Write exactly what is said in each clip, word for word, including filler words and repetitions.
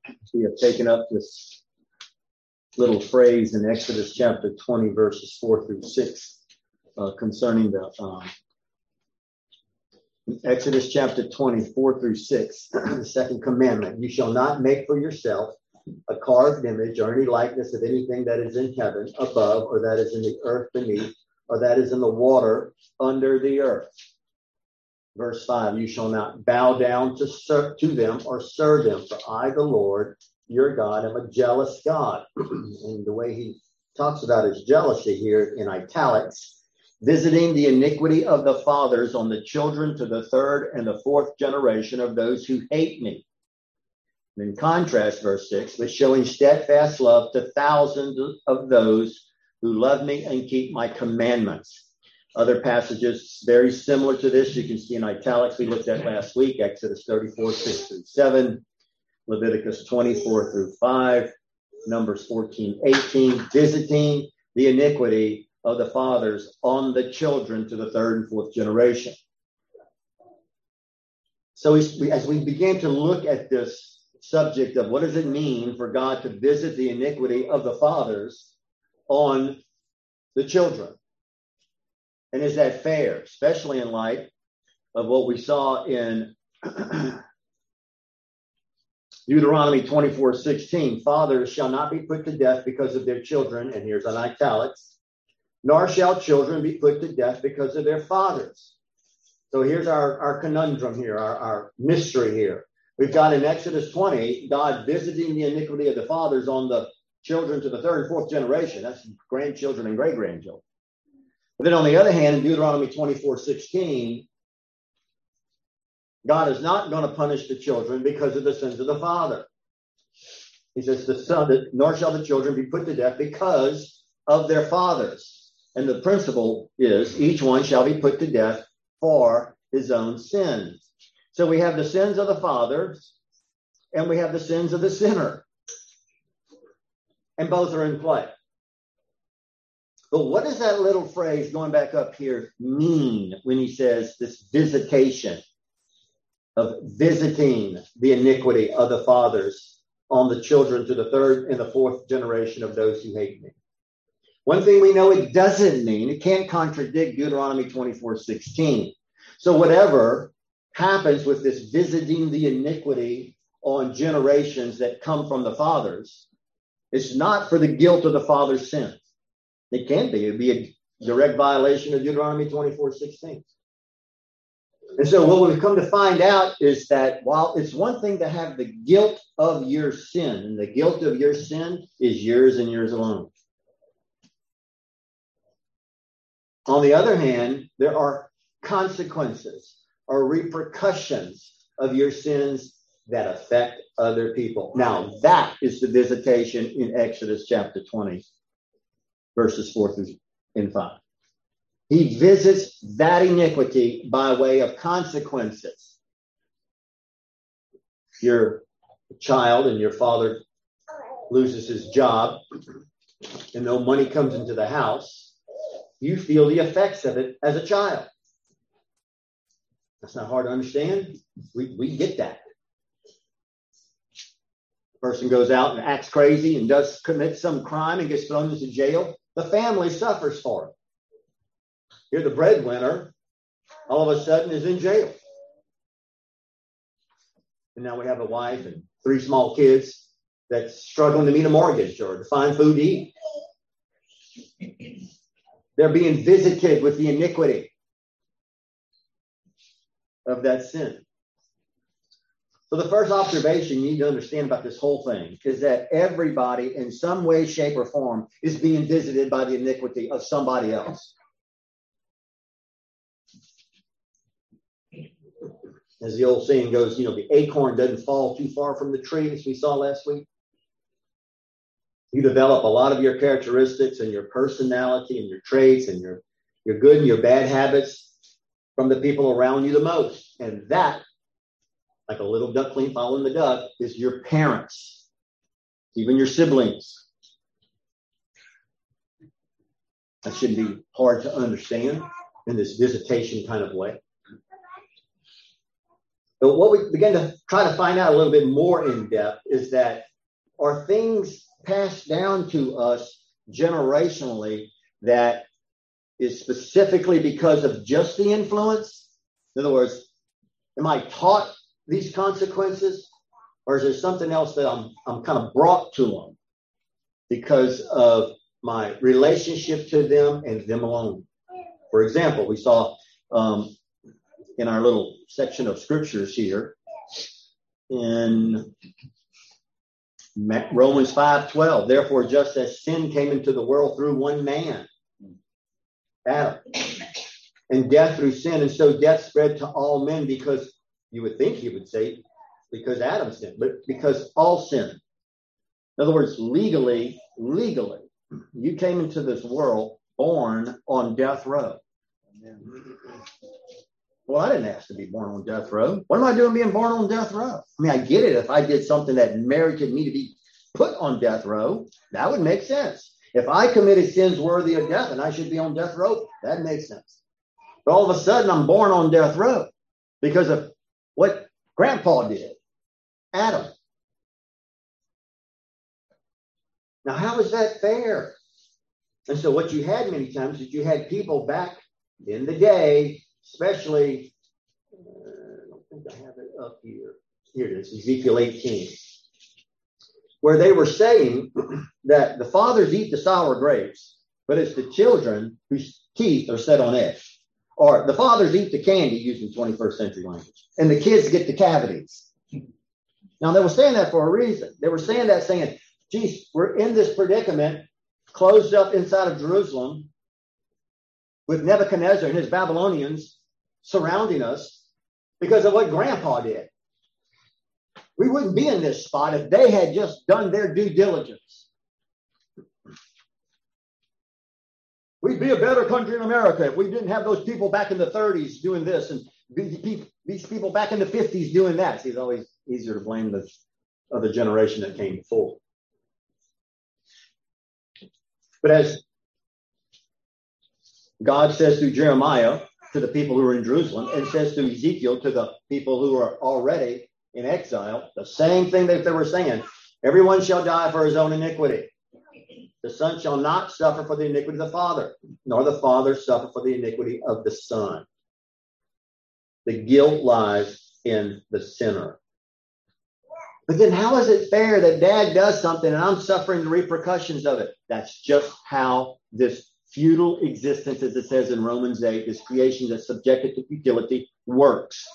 we have taken up this little phrase in Exodus chapter twenty, verses four through six, uh, concerning the um, Exodus chapter twenty, four through six, the second commandment. You shall not make for yourself a carved image or any likeness of anything that is in heaven above, or that is in the earth beneath, or that is in the water under the earth. Verse five, you shall not bow down to serve, to them or serve them, for I, the Lord, your God, am a jealous God. And the way he talks about his jealousy here in italics, visiting the iniquity of the fathers on the children to the third and the fourth generation of those who hate me. And in contrast, verse six, but showing steadfast love to thousands of those who love me and keep my commandments. Other passages very similar to this, you can see in italics we looked at last week, Exodus thirty-four, six through seven, Leviticus twenty-four through five, Numbers fourteen, eighteen, visiting the iniquity of the fathers on the children to the third and fourth generation. So we, as we began to look at this subject of what does it mean for God to visit the iniquity of the fathers on the children, and is that fair, especially in light of what we saw in Deuteronomy twenty-four, sixteen, fathers shall not be put to death because of their children, and here's an italics, nor shall children be put to death because of their fathers. So here's our, our conundrum here, our, our mystery here. We've got in Exodus twenty, God visiting the iniquity of the fathers on the children to the third and fourth generation. That's grandchildren and great-grandchildren. But then on the other hand, in Deuteronomy twenty-four, sixteen, God is not going to punish the children because of the sins of the father. He says, the son, nor shall the children be put to death because of their fathers. And the principle is each one shall be put to death for his own sins. So we have the sins of the fathers and we have the sins of the sinner. And both are in play. But what does that little phrase going back up here mean when he says this visitation of visiting the iniquity of the fathers on the children to the third and the fourth generation of those who hate me? One thing we know it doesn't mean, it can't contradict Deuteronomy twenty-four, sixteen. So whatever happens with this visiting the iniquity on generations that come from the fathers, it's not for the guilt of the father's sins. It can be. It would be a direct violation of Deuteronomy twenty-four, sixteen. And so what we've come to find out is that while it's one thing to have the guilt of your sin, and the guilt of your sin is yours and yours alone. On the other hand, there are consequences or repercussions of your sins that affect other people. Now, that is the visitation in Exodus chapter twenty, verses four through and five. He visits that iniquity by way of consequences. If you're a child and your father loses his job and no money comes into the house, you feel the effects of it as a child. That's not hard to understand. We, we get that. The person goes out and acts crazy and does commit some crime and gets thrown into jail. The family suffers for it. Here, the breadwinner, all of a sudden, is in jail. And now we have a wife and three small kids that's struggling to meet a mortgage or to find food to eat. They're being visited with the iniquity of that sin. So the first observation you need to understand about this whole thing is that everybody in some way, shape, or form is being visited by the iniquity of somebody else. As the old saying goes, you know, the acorn doesn't fall too far from the tree, as we saw last week. You develop a lot of your characteristics and your personality and your traits and your, your good and your bad habits from the people around you the most. And that, like a little duckling following the duck, is your parents, even your siblings. That shouldn't be hard to understand in this visitation kind of way. But what we begin to try to find out a little bit more in depth is that are things passed down to us generationally that is specifically because of just the influence? In other words, am I taught these consequences, or is there something else that I'm I'm kind of brought to them because of my relationship to them and them alone? For example, we saw um, in our little section of scriptures here in Romans five twelve, therefore, just as sin came into the world through one man, Adam, and death through sin, and so death spread to all men, because you would think he would say because Adam sinned, but because all sin. In other words, legally, legally, you came into this world born on death row. Well, I didn't ask to be born on death row. What am I doing being born on death row? I mean, I get it. If I did something that merited me to be put on death row, that would make sense. If I committed sins worthy of death and I should be on death row, that makes sense. But all of a sudden, I'm born on death row because of what Grandpa did, Adam. Now, how is that fair? And so what you had many times is you had people back in the day, especially, uh, I don't think I have it up here. Here it is, Ezekiel eighteen, where they were saying that the fathers eat the sour grapes, but it's the children whose teeth are set on edge. Or the fathers eat the candy, using twenty-first century language, and the kids get the cavities. Now, they were saying that for a reason. They were saying that saying, geez, we're in this predicament, closed up inside of Jerusalem, with Nebuchadnezzar and his Babylonians surrounding us because of what Grandpa did. We wouldn't be in this spot if they had just done their due diligence. We'd be a better country in America if we didn't have those people back in the thirties doing this and these people back in the fifties doing that. See, it's always easier to blame the other generation that came before. But as God says through Jeremiah to the people who are in Jerusalem, and says through Ezekiel to the people who are already in exile, the same thing that they were saying, everyone shall die for his own iniquity. The son shall not suffer for the iniquity of the father, nor the father suffer for the iniquity of the son. The guilt lies in the sinner. But then how is it fair that dad does something and I'm suffering the repercussions of it? That's just how this feudal existence, as it says in Romans eight, this creation that's subjected to futility, works.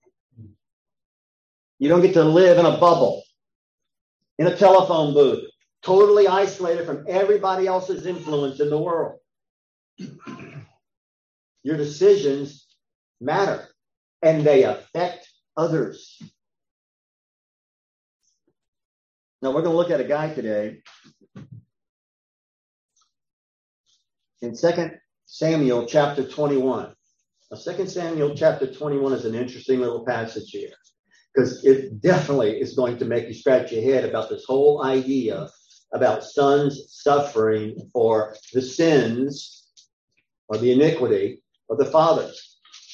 You don't get to live in a bubble, in a telephone booth, totally isolated from everybody else's influence in the world. Your decisions matter, and they affect others. Now, we're going to look at a guy today in Second Samuel chapter twenty-one. Now, Second Samuel chapter twenty-one is an interesting little passage here, because it definitely is going to make you scratch your head about this whole idea about sons suffering for the sins or the iniquity of the fathers.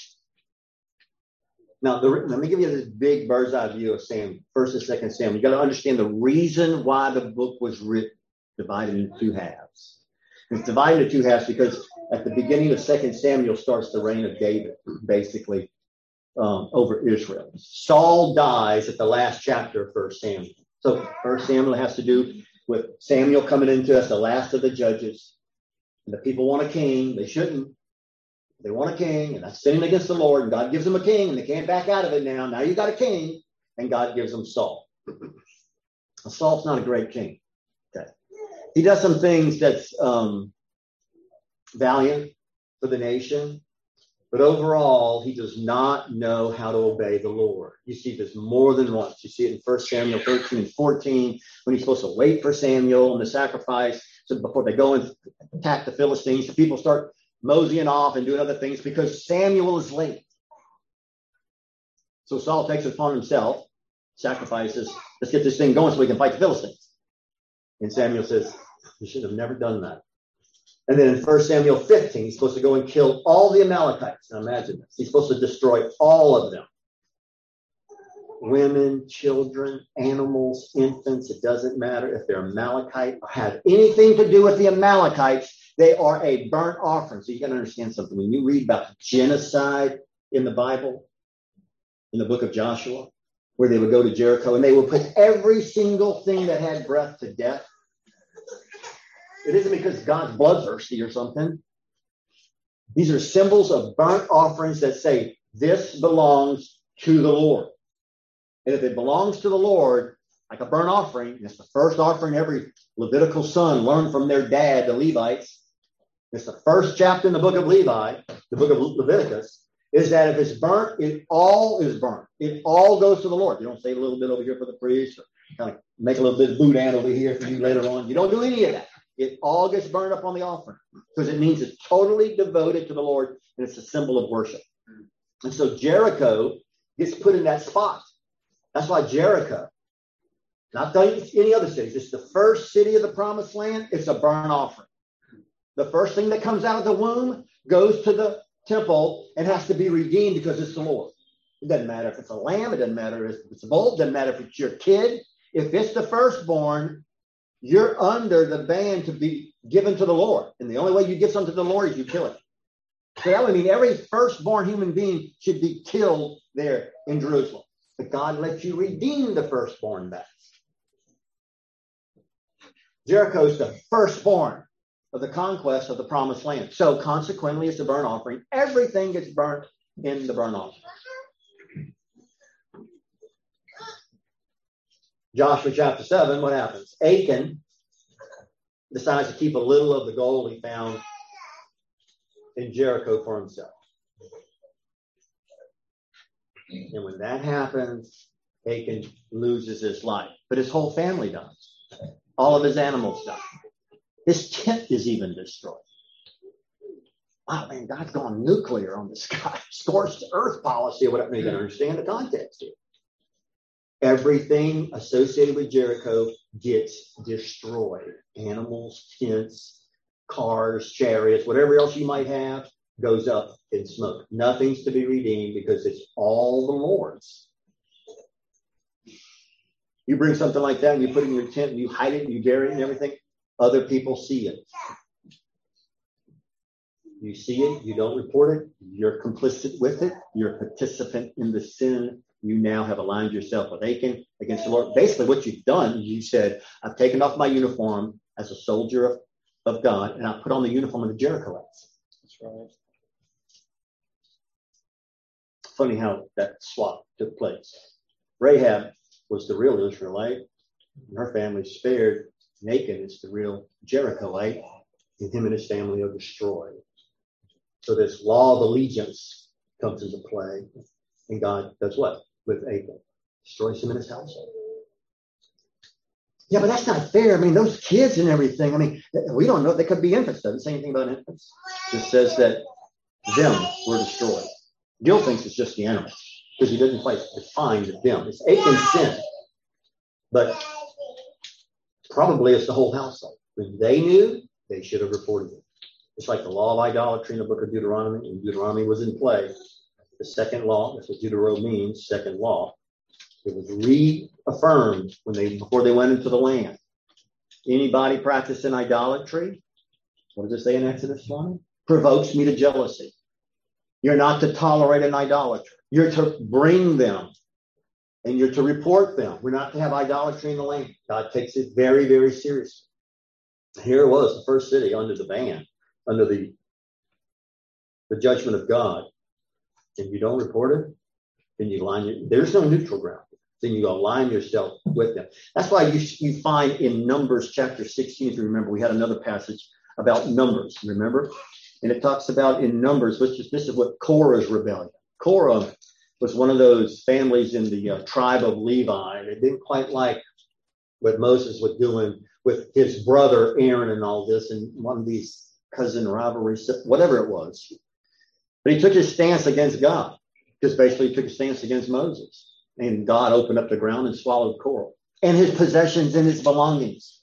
Now, the, let me give you this big bird's eye view of Samuel, First and Second Samuel. You got to understand the reason why the book was written, divided into two halves. It's divided into two halves because at the beginning of Second Samuel starts the reign of David, basically, um, over Israel. Saul dies at the last chapter of First Samuel. So First Samuel has to do with Samuel coming into us, the last of the judges. And the people want a king. They shouldn't. They want a king, and that's sinning against the Lord, and God gives them a king, and they can't back out of it now. Now you got a king, and God gives them Saul. Saul's not a great king. Okay. He does some things that's um, valiant for the nation, but overall, he does not know how to obey the Lord. You see this more than once. You see it in First Samuel thirteen and fourteen, when he's supposed to wait for Samuel and the sacrifice. So before they go and attack the Philistines, the people start moseying off and doing other things because Samuel is late. So Saul takes it upon himself, sacrifices, let's get this thing going so we can fight the Philistines. And Samuel says, you should have never done that. And then in First Samuel fifteen, he's supposed to go and kill all the Amalekites. Now imagine this. He's supposed to destroy all of them. women, children, animals, infants. It doesn't matter if they're Amalekite or have anything to do with the Amalekites. They are a burnt offering. So you got to understand something. When you read about genocide in the Bible, in the book of Joshua, where they would go to Jericho and they would put every single thing that had breath to death, it isn't because God's bloodthirsty or something. These are symbols of burnt offerings that say, this belongs to the Lord. And if it belongs to the Lord, like a burnt offering, it's the first offering every Levitical son learned from their dad, the Levites. It's the first chapter in the book of Levi, the book of Leviticus, is that if it's burnt, it all is burnt. It all goes to the Lord. You don't say a little bit over here for the priest, or kind of make a little bit of boudin over here for you later on. You don't do any of that. It all gets burned up on the offering because it means it's totally devoted to the Lord, and it's a symbol of worship. And so Jericho gets put in that spot. That's why Jericho, not any other cities, it's the first city of the promised land. It's a burnt offering. The first thing that comes out of the womb goes to the temple and has to be redeemed because it's the Lord. It doesn't matter if it's a lamb. It doesn't matter if it's a bull. It doesn't matter if it's your kid. If it's the firstborn, you're under the ban to be given to the Lord. And the only way you give something to the Lord is you kill it. So that would mean every firstborn human being should be killed there in Jerusalem. But God lets you redeem the firstborn back. Jericho is the firstborn of the conquest of the promised land. So consequently, it's a burnt offering. Everything gets burnt in the burnt offering. Joshua chapter seven, what happens? Achan decides to keep a little of the gold he found in Jericho for himself. And when that happens, Achan loses his life. But his whole family dies. All of his animals die. His tent is even destroyed. Wow, man, God's gone nuclear on this guy. Scorched earth policy or whatever. You can understand the context here. Everything associated with Jericho gets destroyed. Animals, tents, cars, chariots, whatever else you might have goes up in smoke. Nothing's to be redeemed because it's all the Lord's. You bring something like that and you put it in your tent and you hide it and you bury it and everything. Other people see it. You see it, you don't report it, you're complicit with it, you're a participant in the sin. You now have aligned yourself with Achan against the Lord. Basically, what you've done, you said, I've taken off my uniform as a soldier of, of God, and I put on the uniform of the Jerichoites. That's right. Funny how that swap took place. Rahab was the real Israelite, and her family spared. Achan is the real Jerichoite, and him and his family are destroyed. So this law of allegiance comes into play, and God does what with Achan? Destroys him and his household. Yeah, but that's not fair. I mean, those kids and everything. I mean, we don't know. They could be infants. Doesn't say anything about infants. It just says that them were destroyed. Gil thinks it's just the animals because he doesn't quite define the them. It's Achan's sin, but probably it's the whole household. When they knew, they should have reported it. It's like the law of idolatry in the book of Deuteronomy, and Deuteronomy was in play. The second law, that's what Deutero means, second law. It was reaffirmed when they before they went into the land. Anybody practicing idolatry, what does it say in Exodus one? Provokes me to jealousy. You're not to tolerate an idolatry. You're to bring them, and you're to report them. We're not to have idolatry in the land. God takes it very, very seriously. Here it was, the first city under the ban, under the, the judgment of God. If you don't report it, then you line your, there's no neutral ground. Then you align yourself with them. That's why you, you find in Numbers chapter sixteen, if you remember, we had another passage about Numbers, remember? And it talks about in Numbers, which is, this is what Korah's rebellion. Korah was one of those families in the uh, tribe of Levi. They didn't quite like what Moses was doing with his brother Aaron and all this, and one of these cousin rivalries, whatever it was. But he took his stance against God, because basically he took a stance against Moses. And God opened up the ground and swallowed Korah and his possessions and his belongings.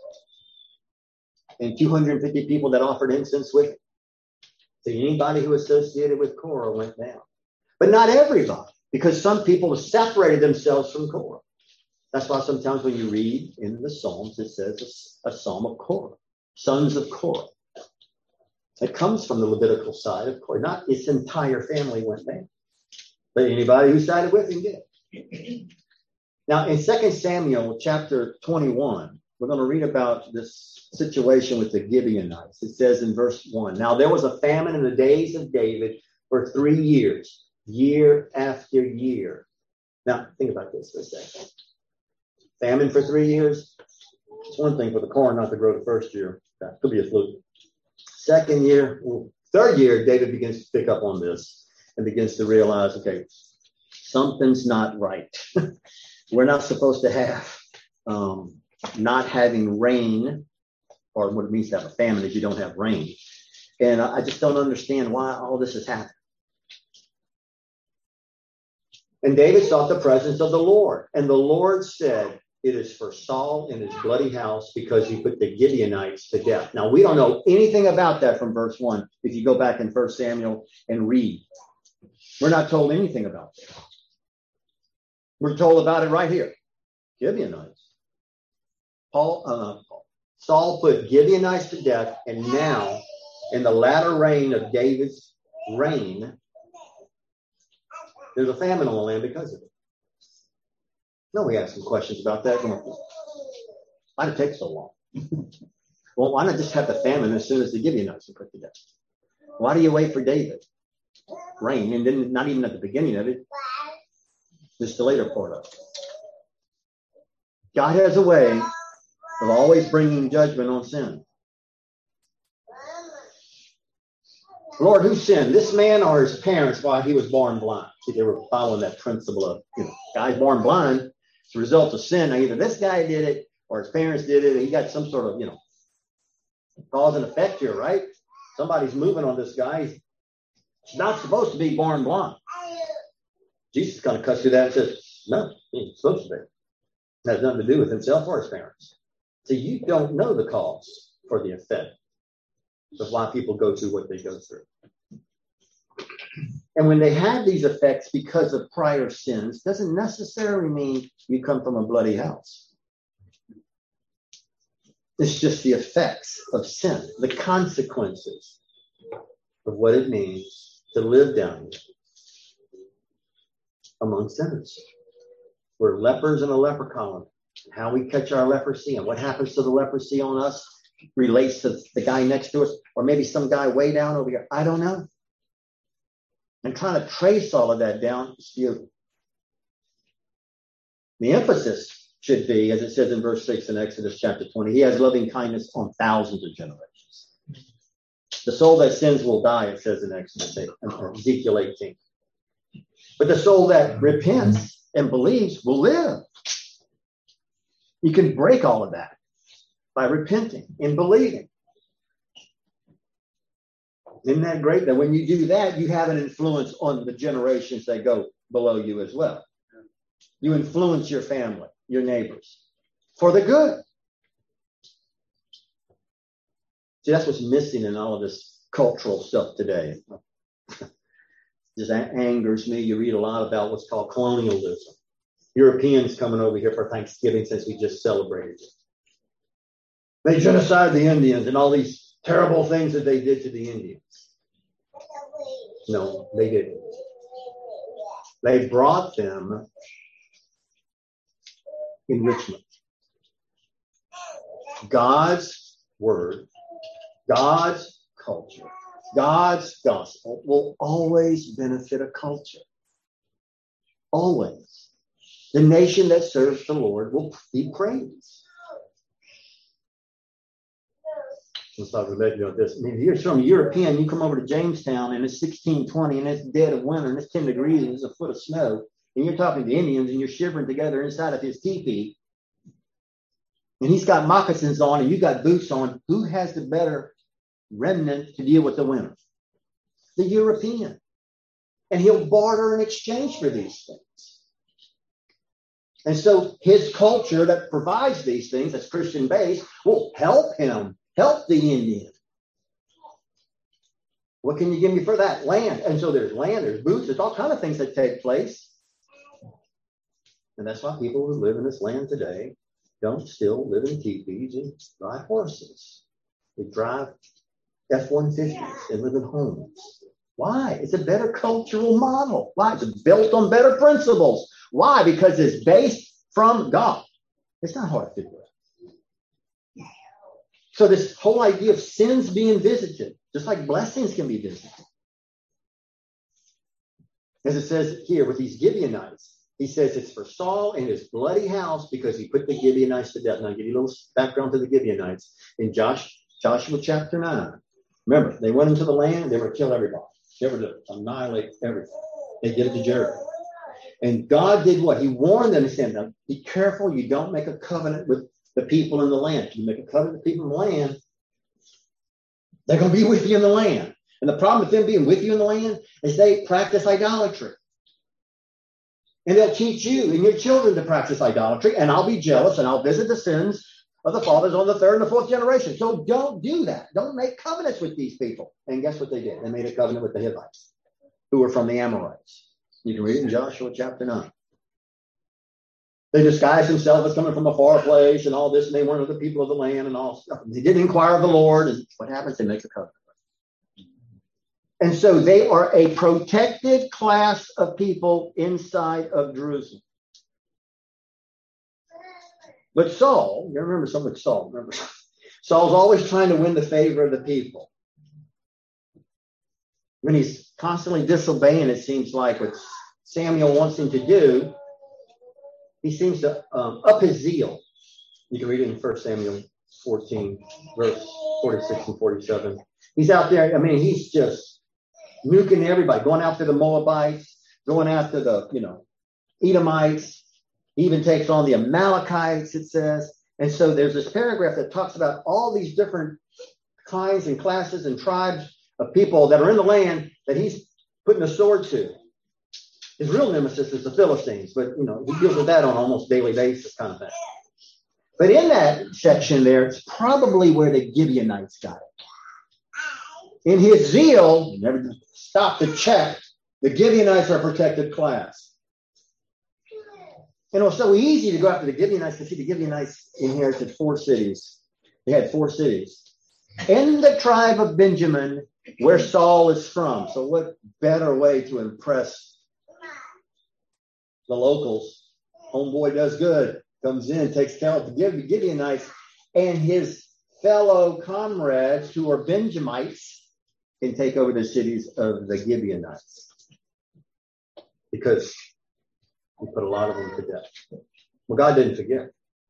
And two hundred fifty people that offered incense with him. So anybody who associated with Korah went down. But not everybody. because some people have separated themselves from Korah. That's why sometimes when you read in the Psalms, it says a, a psalm of Korah, sons of Korah. It comes from the Levitical side of Korah. Not its entire family went there, but anybody who sided with him did. Now, in Second Samuel chapter twenty-one, we're going to read about this situation with the Gibeonites. It says in verse one, now there was a famine in the days of David for three years, year after year. Now, think about this for a second. Famine for three years. It's one thing for the corn not to grow the first year. That could be a fluke. Second year, well, third year, David begins to pick up on this and begins to realize, okay, something's not right. We're not supposed to have um, not having rain, or what it means to have a famine is you don't have rain. And I just don't understand why all this has happened. And David sought the presence of the Lord. And the Lord said, it is for Saul and his bloody house because he put the Gibeonites to death. Now, we don't know anything about that from verse one. If you go back in First Samuel and read, we're not told anything about that. We're told about it right here. Gibeonites. Paul, uh, Paul, Saul put Gibeonites to death, and now in the latter reign of David's reign, there's a famine on the land because of it. No, we have some questions about that. Why did it take so long? Well, why not just have the famine as soon as the Gibeonites were put to death? Why do you wait for David? Reign, and then not even at the beginning of it, just the later part of it. God has a way of always bringing judgment on sin. Lord, who sinned? This man or his parents while he was born blind? See, they were following that principle of, you know, guys born blind. It's a result of sin. Now, either this guy did it or his parents did it. He got some sort of, you know, cause and effect here, right? Somebody's moving on this guy. He's not supposed to be born blind. Jesus kind of cuts through that and says, no, he's supposed to be. It has nothing to do with himself or his parents. So you don't know the cause for the effect of why people go through what they go through. And when they have these effects because of prior sins, doesn't necessarily mean you come from a bloody house. It's just the effects of sin, the consequences of what it means to live down here among sinners. We're lepers in a leper colony. How we catch our leprosy and what happens to the leprosy on us relates to the guy next to us, or maybe some guy way down over here. I don't know. And trying to trace all of that down is futile. The emphasis should be, as it says in verse six in Exodus chapter twenty, he has loving kindness on thousands of generations. The soul that sins will die, it says in Exodus eight, Ezekiel eighteen. But the soul that repents and believes will live. You can break all of that by repenting and believing. Isn't that great that when you do that, you have an influence on the generations that go below you as well? You influence your family, your neighbors, for the good. See, that's what's missing in all of this cultural stuff today. Just angers me. You read a lot about what's called colonialism. Europeans coming over here for Thanksgiving since we just celebrated it. They genocide the Indians and all these terrible things that they did to the Indians. No, they didn't. They brought them enrichment. God's word, God's culture, God's gospel will always benefit a culture. Always. The nation that serves the Lord will be praised. Let's talk about this. I mean, if you're from European, you come over to Jamestown and it's sixteen twenty and it's dead of winter and it's ten degrees and there's a foot of snow. And you're talking to Indians and you're shivering together inside of his teepee. And he's got moccasins on and you got boots on. Who has the better remnant to deal with the winter? The European. And he'll barter in exchange for these things. And so his culture that provides these things, that's Christian based, will help him. Help the Indian. What can you give me for that? Land. And so there's land, there's boots, there's all kinds of things that take place. And that's why people who live in this land today don't still live in teepees and drive horses. They drive F one fifties and live in homes. Why? It's a better cultural model. Why? It's built on better principles. Why? Because it's based from God. It's not hard to figure out. So this whole idea of sins being visited, just like blessings can be visited. As it says here with these Gibeonites, he says it's for Saul and his bloody house because he put the Gibeonites to death. Now I'll give you a little background to the Gibeonites. In Josh, Joshua chapter nine, remember, they went into the land, they were to kill everybody. They were to annihilate everything. They did it to Jericho. And God did what? He warned them. He said, now, be careful you don't make a covenant with the people in the land. If you make a covenant with people in the land, they're going to be with you in the land. And the problem with them being with you in the land is they practice idolatry. And they'll teach you and your children to practice idolatry. And I'll be jealous and I'll visit the sins of the fathers on the third and the fourth generation. So don't do that. Don't make covenants with these people. And guess what they did? They made a covenant with the Hivites, who were from the Amorites. You can read it in Joshua chapter nine. They disguised themselves as coming from a far place and all this, and they weren't the people of the land and all stuff. They didn't inquire of the Lord. And what happens? They make a covenant. And so they are a protected class of people inside of Jerusalem. But Saul, you remember something with Saul, remember? Saul's always trying to win the favor of the people. When he's constantly disobeying, it seems like what Samuel wants him to do, he seems to um, up his zeal. You can read it in First Samuel fourteen, verse forty-six and forty-seven. He's out there, I mean, he's just nuking everybody, going after the Moabites, going after the, you know, Edomites. He even takes on the Amalekites, it says. And so there's this paragraph that talks about all these different kinds and classes and tribes of people that are in the land that he's putting a sword to. His real nemesis is the Philistines, but, you know, he deals with that on almost daily basis kind of thing. But in that section there, it's probably where the Gibeonites got it. In his zeal, never stop to check, the Gibeonites are a protected class. And it was so easy to go after the Gibeonites because see, the Gibeonites inherited four cities. They had four cities. In the tribe of Benjamin, where Saul is from. So what better way to impress the locals? Homeboy does good. Comes in, takes care of the Gibeonites and his fellow comrades who are Benjamites can take over the cities of the Gibeonites. Because he put a lot of them to death. Well, God didn't forget.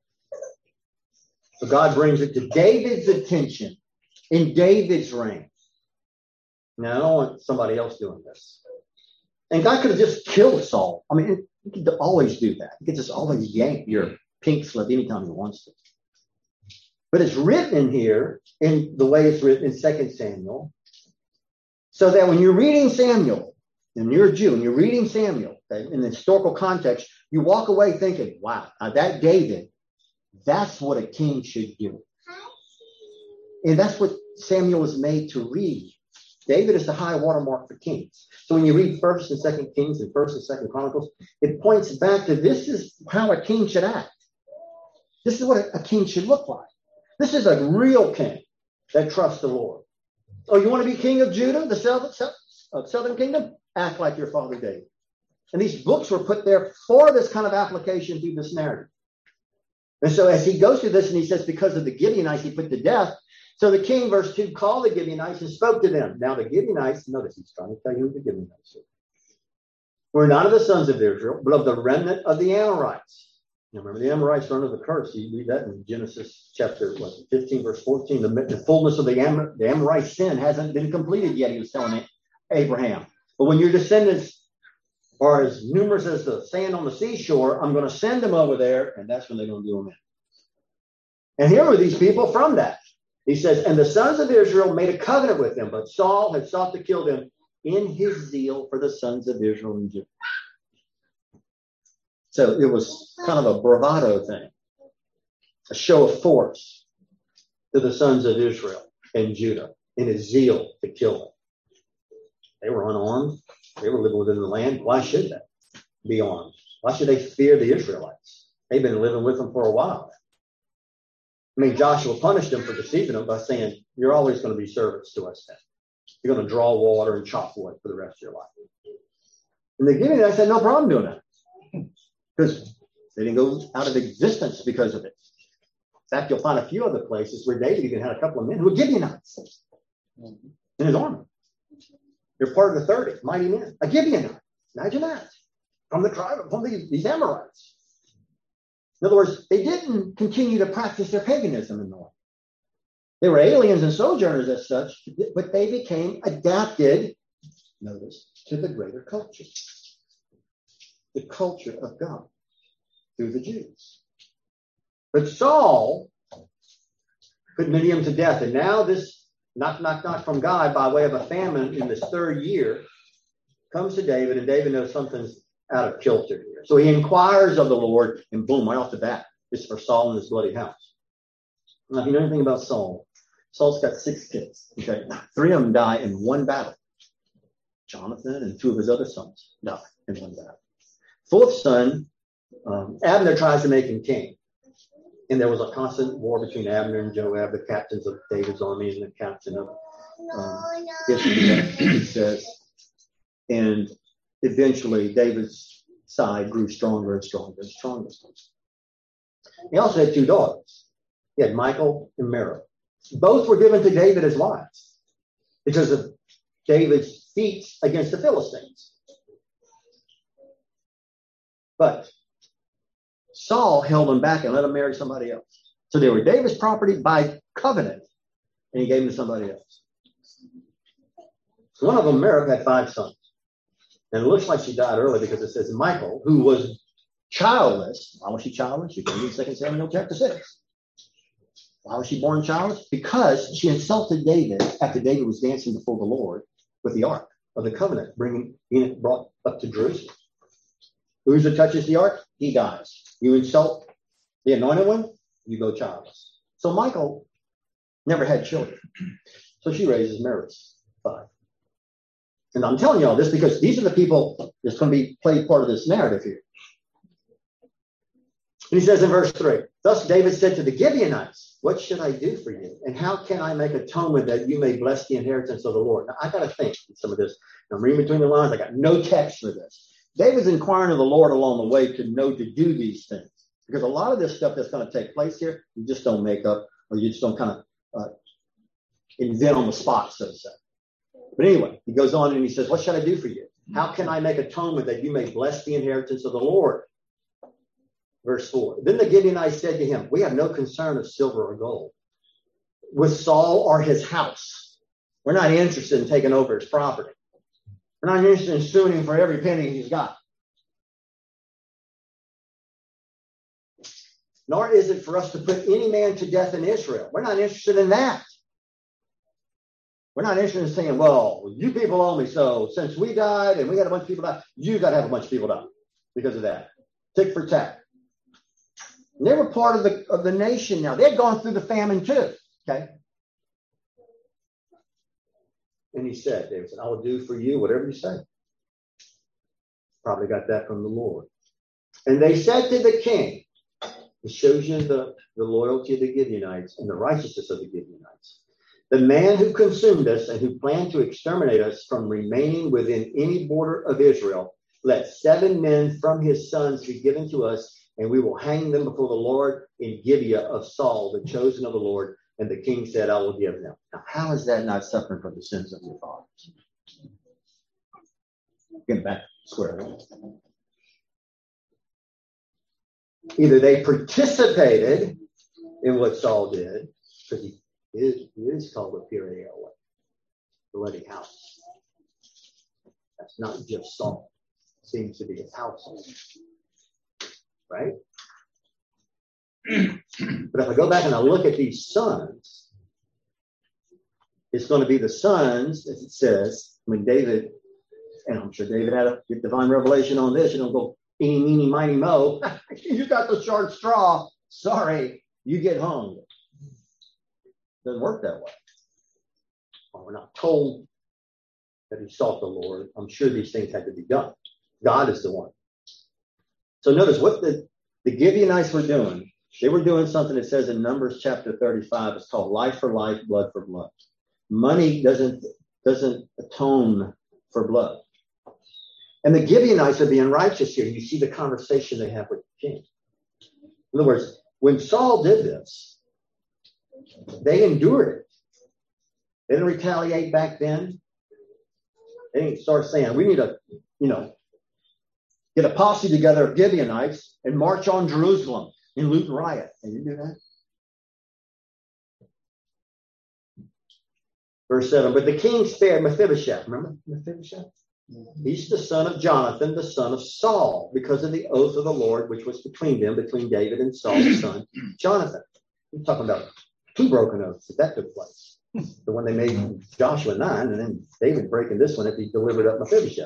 So God brings it to David's attention in David's reign. Now, I don't want somebody else doing this. And God could have just killed Saul. I mean, he could always do that. He could just always yank your pink slip anytime he wants to. But it's written in here in the way it's written in Second Samuel, so that when you're reading Samuel, and you're a Jew, and you're reading Samuel, okay, in the historical context, you walk away thinking, wow, now that David, that's what a king should do. And that's what Samuel was made to read. David is the high watermark for kings. So when you read First and Second Kings and First and Second Chronicles, it points back to this is how a king should act. This is what a, a king should look like. This is a real king that trusts the Lord. Oh, you want to be king of Judah, the southern, uh, southern kingdom? Act like your father David. And these books were put there for this kind of application through this narrative. And so as he goes through this and he says, because of the Gibeonites, he put to death. So the king, verse two, called the Gibeonites and spoke to them. Now the Gibeonites, notice he's trying to tell you who the Gibeonites are. Were not of the sons of Israel, but of the remnant of the Amorites. Now remember, the Amorites were under the curse. You read that in Genesis chapter what, fifteen, verse fourteen. The, the fullness of the, Am- the Amorite sin hasn't been completed yet, he was telling Abraham. But when your descendants are as numerous as the sand on the seashore, I'm going to send them over there, and that's when they're going to do them in. And here are these people from that. He says, and the sons of Israel made a covenant with them, but Saul had sought to kill them in his zeal for the sons of Israel and Judah. So it was kind of a bravado thing, a show of force to the sons of Israel and Judah in his zeal to kill them. They were unarmed. They were living within the land. Why should they be armed? Why should they fear the Israelites? They've been living with them for a while. I mean, Joshua punished them for deceiving them by saying, you're always going to be servants to us now. You're going to draw water and chop wood for the rest of your life. And the Gibeonites had no problem doing that because they didn't go out of existence because of it. In fact, you'll find a few other places where David even had a couple of men who were Gibeonites in his army. They're part of the thirty mighty men. A Gibeonite. Imagine that. From the tribe, from these, these Amorites. In other words, they didn't continue to practice their paganism in the land. They were aliens and sojourners as such, but they became adapted, notice, to the greater culture. The culture of God through the Jews. But Saul put many of them to death. And now this knock, knock, knock from God by way of a famine in this third year comes to David, and David knows something's out of kilter here. So he inquires of the Lord, and boom, right off the bat, it's for Saul and his bloody house. Now, if you know anything about Saul, Saul's got six kids. Okay, three of them die in one battle. Jonathan and two of his other sons die in one battle. Fourth son, um, Abner tries to make him king. And there was a constant war between Abner and Joab, the captains of David's army and the captain of um, Israel, he says. And eventually, David's side grew stronger and stronger and stronger. He also had two daughters. He had Michal and Merab. Both were given to David as wives because of David's feats against the Philistines. But Saul held them back and let them marry somebody else. So they were David's property by covenant, and he gave them to somebody else. One of them, Merab, had five sons. And it looks like she died early because it says Michal, who was childless. Why was she childless? You can read Second Samuel chapter six. Why was she born childless? Because she insulted David after David was dancing before the Lord with the ark of the covenant, bringing being brought up to Jerusalem. Whoever touches the ark, he dies. You insult the anointed one, you go childless. So Michal never had children. So she raises Merab's five. And I'm telling you all this because these are the people that's going to be played part of this narrative here. And he says in verse three, thus David said to the Gibeonites, what should I do for you? And how can I make atonement that you may bless the inheritance of the Lord? Now, I got to think some of this. I'm reading between the lines. I got no text for this. David's inquiring of the Lord along the way to know to do these things. Because a lot of this stuff that's going to take place here, you just don't make up, or you just don't kind of uh, invent on the spot, so to say. But anyway, he goes on and he says, what should I do for you? How can I make atonement that you may bless the inheritance of the Lord? Verse four. Then the Gibeonites said to him, we have no concern of silver or gold with Saul or his house. We're not interested in taking over his property. We're not interested in suing him for every penny he's got. Nor is it for us to put any man to death in Israel. We're not interested in that. We're not interested in saying, well, you people owe me, so since we died and we had a bunch of people die, you got to have a bunch of people die because of that. Tick for tack. And they were part of the of the nation now. They had gone through the famine too. Okay. And he said, David said, I will do for you whatever you say. Probably got that from the Lord. And they said to the king, it shows you the, the loyalty of the Gibeonites and the righteousness of the Gibeonites. The man who consumed us and who planned to exterminate us from remaining within any border of Israel, let seven men from his sons be given to us, and we will hang them before the Lord in Gibeah of Saul, the chosen of the Lord. And the king said, I will give them. Now, how is that not suffering from the sins of your fathers? Get back square one. Either they participated in what Saul did, because he is, he is called a Pireo, the bloody house. That's not just Saul. It seems to be his household. Right? But if I go back and I look at these sons, it's going to be the sons, as it says, when David, and I'm sure David had a divine revelation on this, you don't go, eeny, meeny, miny, mo. You got the short straw. Sorry, you get hung. Doesn't work that way. Well, we're not told that he sought the Lord. I'm sure these things had to be done. God is the one So notice what the, the Gibeonites were doing. They were doing something that says in Numbers chapter thirty-five, it's called life for life, blood for blood. Money doesn't, doesn't atone for blood. And the Gibeonites are being righteous here. You see the conversation they have with the king. In other words, when Saul did this, they endured it. They didn't retaliate back then. They didn't start saying, we need to, you know, get a posse together of Gibeonites and march on Jerusalem and loot and riot. They didn't do that. Verse seven, but the king spared Mephibosheth. Remember Mephibosheth? He's the son of Jonathan, the son of Saul, because of the oath of the Lord, which was between them, between David and Saul's son, Jonathan. We're talking about two broken oaths that that took place. The one they made in Joshua nine, and then David breaking this one if he delivered up Mephibosheth.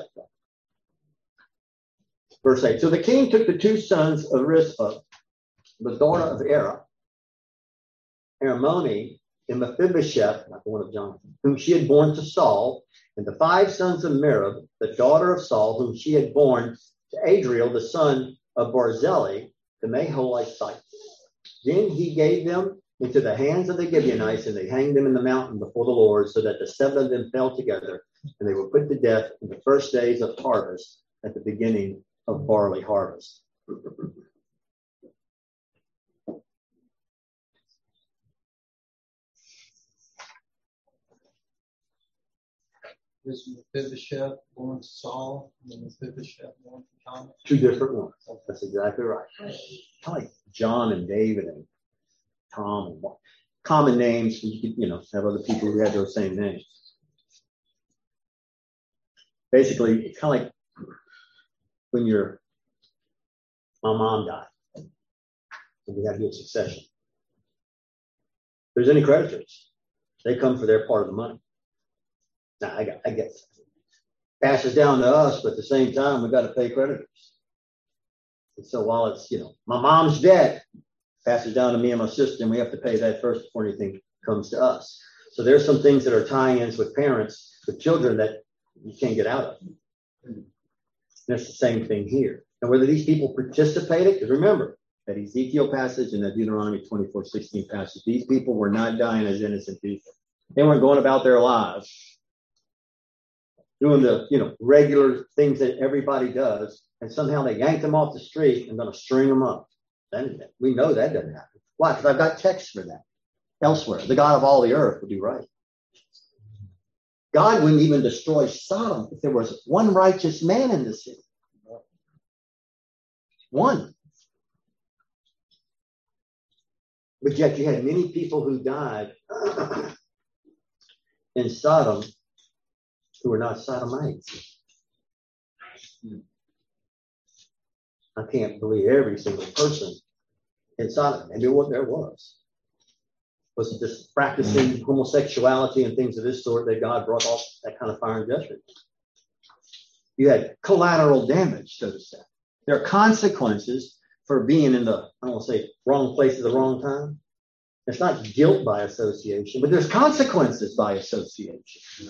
Verse eight, so the king took the two sons of Rizpah, the daughter of Era, Hermione, and Mephibosheth, not the one of Jonathan, whom she had borne to Saul, and the five sons of Merib, the daughter of Saul, whom she had borne to Adriel, the son of Barzillai, the Maholite site. Then he gave them into the hands of the Gibeonites, and they hanged them in the mountain before the Lord, so that the seven of them fell together, and they were put to death in the first days of harvest, at the beginning of barley harvest. Is Mephibosheth born to Saul and Mephibosheth born to Jonathan? Two different ones. That's exactly right. Kind of like John and David and Tom and common names. You could, you know, have other people who had those same names. Basically, it's kind of like when your my mom died, and we had to do a succession. If there's any creditors, they come for their part of the money. Now, I, got, I get passes down to us, but at the same time, we've got to pay creditors. And so while it's, you know, my mom's debt, passes down to me and my sister, and we have to pay that first before anything comes to us. So there's some things that are tie-ins with parents, with children that you can't get out of. And it's the same thing here. And whether these people participated, because remember, that Ezekiel passage and that Deuteronomy twenty-four sixteen passage, these people were not dying as innocent people. They weren't going about their lives doing the, you know, regular things that everybody does, and somehow they yanked them off the street and going to string them up. Then we know that doesn't happen. Why? Because I've got texts for that elsewhere. The God of all the earth would do right. God wouldn't even destroy Sodom if there was one righteous man in the city. One. But yet you had many people who died in Sodom who were not Sodomites. I can't believe every single person in Sodom, maybe what there was, was just practicing homosexuality and things of this sort that God brought off that kind of fire and judgment. You had collateral damage, so to say. There are consequences for being in the, I don't want to say wrong place at the wrong time. It's not guilt by association, but there's consequences by association.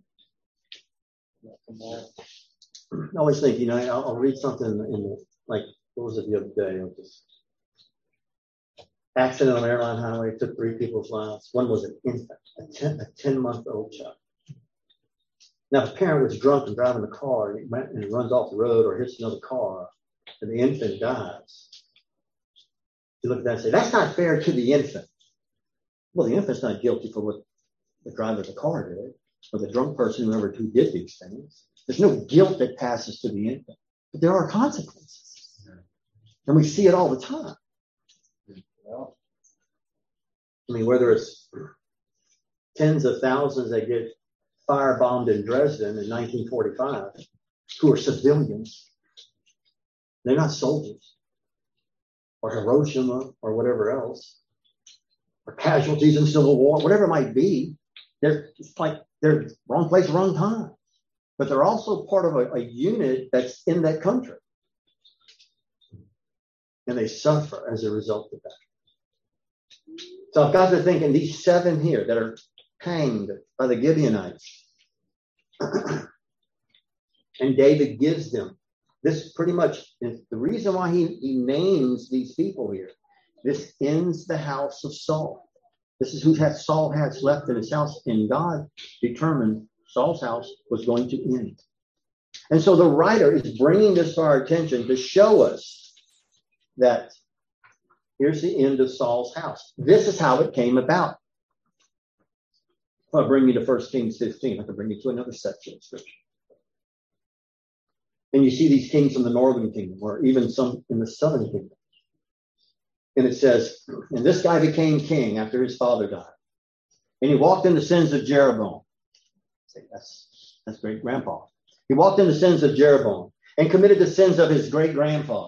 I always think, you know, I'll, I'll read something in the, like, what was it the other day? It was this accident on an airline highway, took three people's lives. One was an infant, a ten, a ten-month-old child. Now, if a parent was drunk and driving the car and he, went, and he runs off the road or hits another car and the infant dies, you look at that and say, that's not fair to the infant. Well, the infant's not guilty for what the driver of the car did, or the drunk person, whoever who did these things. There's no guilt that passes to the infant, but there are consequences. And we see it all the time. I mean, whether it's tens of thousands that get firebombed in Dresden in nineteen forty-five, who are civilians, they're not soldiers, or Hiroshima, or whatever else, or casualties in Civil War, whatever it might be. They're it's like they're wrong place, wrong time. But they're also part of a, a unit that's in that country. And they suffer as a result of that. So I've got to think in these seven here that are hanged by the Gibeonites. And David gives them this pretty much is the reason why he, he names these people here. This ends the house of Saul. This is who had Saul has left in his house, and God determined Saul's house was going to end. And so the writer is bringing this to our attention to show us that here's the end of Saul's house. This is how it came about. I'll bring you to First Kings fifteen. I can bring you to another section of Scripture. And you see these kings in the northern kingdom, or even some in the southern kingdom. And it says, and this guy became king after his father died. And he walked in the sins of Jeroboam. Say, that's, that's great grandpa. He walked in the sins of Jeroboam and committed the sins of his great grandfather.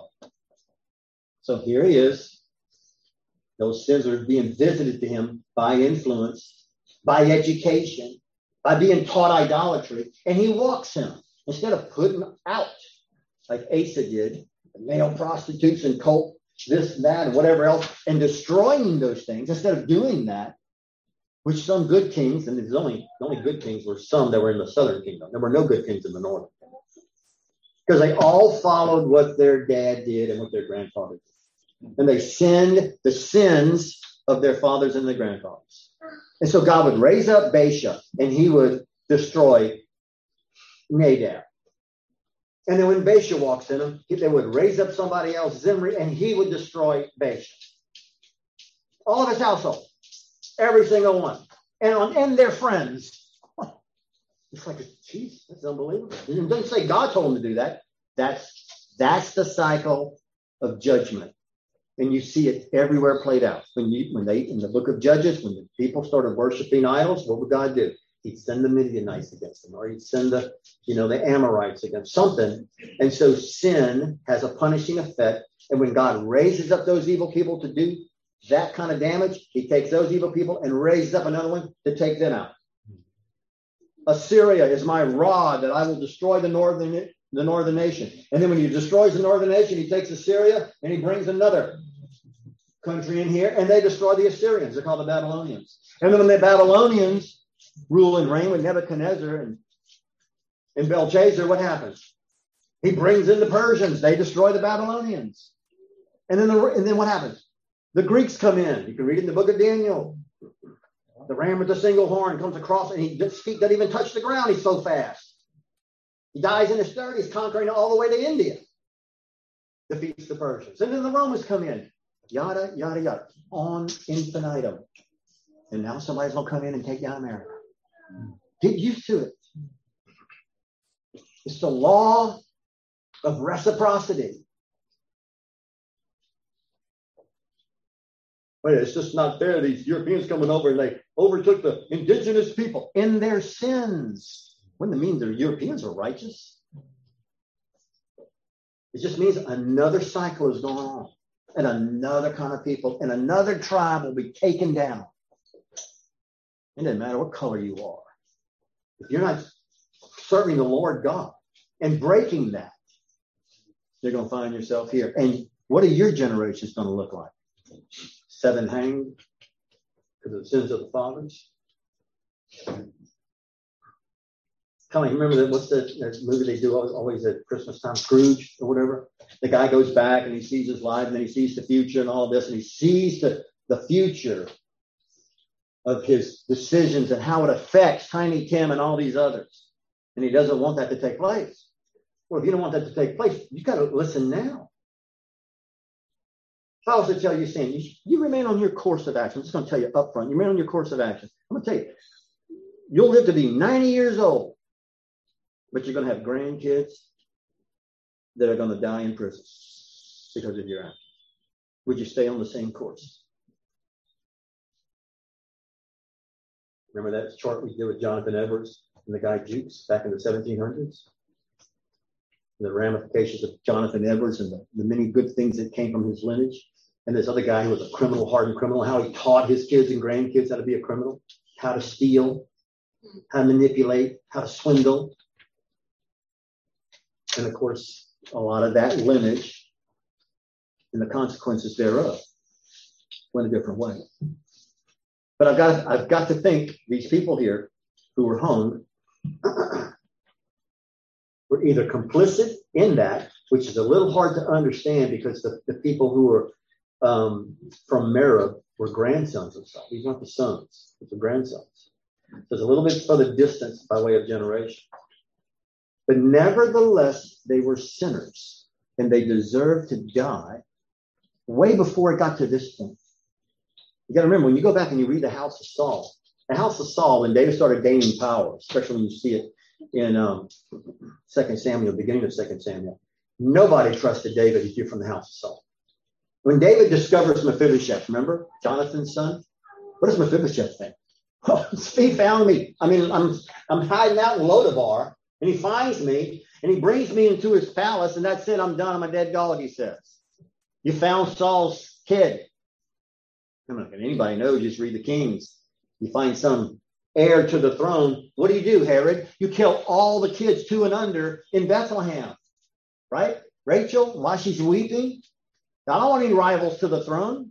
So here he is. Those sins are being visited to him by influence, by education, by being taught idolatry. And he walks him. Instead of putting out, like Asa did, the male prostitutes and cult, this, that, and whatever else, and destroying those things, instead of doing that, which some good kings, and there's only, the only good kings were some that were in the southern kingdom. There were no good kings in the northern kingdom. Because they all followed what their dad did and what their grandfather did. And they sinned the sins of their fathers and their grandfathers. And so God would raise up Baasha, and he would destroy Nadab. And then when Baasha walks in them, they would raise up somebody else, Zimri, and he would destroy Baasha. All of his household. Every single one. And on and their friends. It's like, geez, that's unbelievable. It doesn't say God told him to do that. That's, that's the cycle of judgment. And you see it everywhere played out. When you when they in the book of Judges, when the people started worshiping idols, what would God do? He'd send the Midianites against them, or he'd send the, you know, the Amorites against something. And so sin has a punishing effect. And when God raises up those evil people to do that kind of damage, he takes those evil people and raises up another one to take them out. Assyria is my rod that I will destroy the northern the northern nation. And then when he destroys the northern nation, he takes Assyria and he brings another country in here, and they destroy the Assyrians. They're called the Babylonians. And then when the Babylonians rule and reign with Nebuchadnezzar and, and Belshazzar, what happens? He brings in the Persians. They destroy the Babylonians. And then, the, and then what happens? The Greeks come in. You can read it in the book of Daniel. The ram with the single horn comes across, and he, his feet doesn't even touch the ground. He's so fast. He dies in his thirties, conquering all the way to India. Defeats the Persians. And then the Romans come in. Yada, yada, yada. On infinitum. And now somebody's going to come in and take down America. Get used to it. It's the law of reciprocity. But it's just not fair. These Europeans coming over and they overtook the indigenous people in their sins. Wouldn't it mean the Europeans are righteous? It just means another cycle is going on. And another kind of people and another tribe will be taken down. It doesn't matter what color you are. If you're not serving the Lord God and breaking that, you're going to find yourself here. And what are your generations going to look like? Seven hanged because of the sins of the fathers? Kind of remember that what's that, that movie they do always, always at Christmas time, Scrooge or whatever? The guy goes back and he sees his life and then he sees the future and all of this, and he sees the, the future of his decisions and how it affects Tiny Tim and all these others. And he doesn't want that to take place. Well, if you don't want that to take place, you got to listen now. If I was to tell you, Sam, you, you remain on your course of action. I'm just going to tell you up front, you remain on your course of action. I'm going to tell you, you'll live to be ninety years old, but you're going to have grandkids that are going to die in prison because of your action. Would you stay on the same course? Remember that chart we did with Jonathan Edwards and the guy Jukes back in the seventeen hundreds? The ramifications of Jonathan Edwards and the, the many good things that came from his lineage. And this other guy who was a criminal, hardened criminal, how he taught his kids and grandkids how to be a criminal, how to steal, how to manipulate, how to swindle. And of course, a lot of that lineage and the consequences thereof went a different way. But I've got, I've got to think these people here who were hung were either complicit in that which is a little hard to understand because the, the people who were um, from Merib were grandsons of Saul. These weren't the sons, but the grandsons. So there's a little bit further distance by way of generation. But nevertheless, they were sinners, and they deserved to die way before it got to this point. You got to remember, when you go back and you read the house of Saul, the house of Saul, when David started gaining power, especially when you see it in um, Second Samuel, beginning of Second Samuel, nobody trusted David if you're from the house of Saul. When David discovers Mephibosheth, remember Jonathan's son? What does Mephibosheth think? Oh, he found me. I mean, I'm I'm hiding out in Lodabar, and he finds me, and he brings me into his palace, and that's it. I'm done. I'm a dead dog, he says. You found Saul's kid. I don't know if anybody knows, just read the Kings. You find some heir to the throne. What do you do, Herod? You kill all the kids two and under in Bethlehem, right? Rachel, while she's weeping. I don't want any rivals to the throne.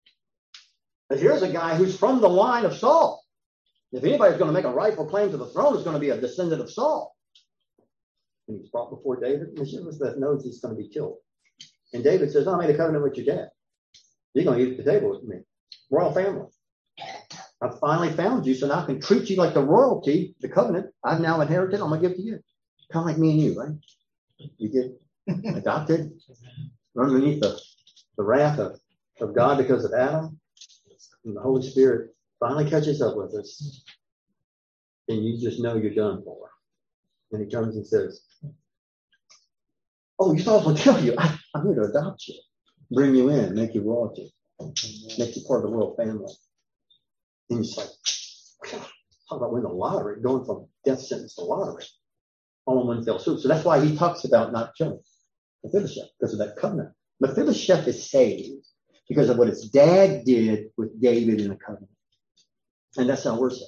But here's a guy who's from the line of Saul. If anybody's going to make a rightful claim to the throne, it's going to be a descendant of Saul. And he's brought before David. Mephibosheth knows he's going to be killed. And David says, I made a covenant with your dad. You're going to eat at the table with me. Royal family. I finally found you, so now I can treat you like the royalty, the covenant I've now inherited. I'm going to give to you. Kind of like me and you, right? You get adopted, underneath the, the wrath of, of God because of Adam. And the Holy Spirit finally catches up with us. And you just know you're done for. And he comes and says, oh, you thought I was going to kill you. I, I'm here to adopt you. Bring you in, make you royalty. Make you part of the royal family. And he's like, talk about winning the lottery, going from death sentence to lottery. All in one fell swoop. So that's why he talks about not killing Mephibosheth, because of that covenant. Mephibosheth is saved because of what his dad did with David in the covenant. And that's how we're saved.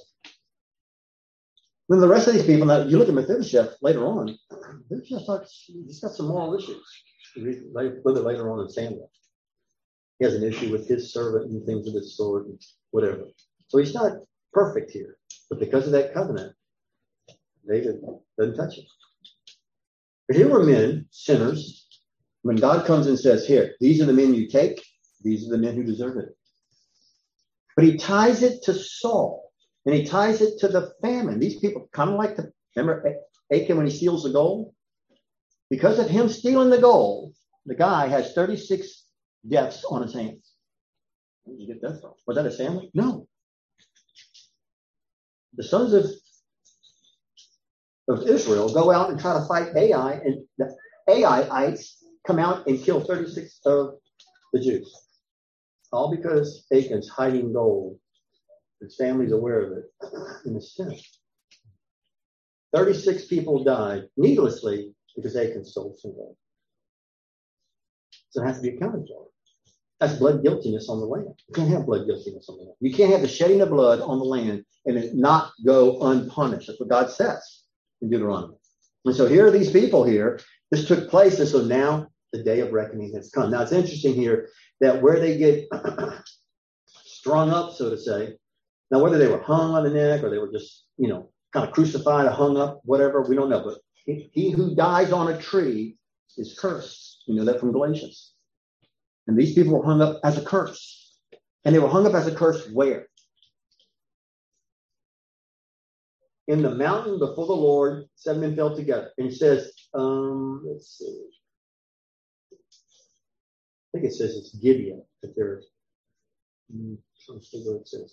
Then the rest of these people, now you look at Mephibosheth later on, Mephibosheth, he's got some moral issues. A little bit later on in Samuel. He has an issue with his servant and things of this sort and whatever. So he's not perfect here. But because of that covenant, David doesn't touch him. But here were men, sinners. When God comes and says, here, these are the men you take, these are the men who deserve it. But he ties it to Saul, and he ties it to the famine. These people kind of like the, remember Achan when he steals the gold? Because of him stealing the gold, the guy has thirty-six deaths on his hands. Where did you get that from? Was that his family? No. The sons of, of Israel go out and try to fight Ai, and the Aiites come out and kill thirty-six of the Jews. All because Achan's hiding gold. His family's aware of it in a sin. thirty-six people died needlessly because Achan stole some gold. So it has to be accounted for. That's blood guiltiness on the land. You can't have blood guiltiness on the land. You can't have the shedding of blood on the land and it not go unpunished. That's what God says in Deuteronomy. And so here are these people here. This took place, and so now the day of reckoning has come. Now it's interesting here that where they get strung up, so to say, now whether they were hung on the neck or they were just, you know, kind of crucified or hung up, whatever, we don't know. But he, he who dies on a tree is cursed. You know that from Galatians. And these people were hung up as a curse. And they were hung up as a curse where? In the mountain before the Lord, seven men fell together. And it says, um, let's see. I think it says it's Gibeah. That they're, let's see what it says.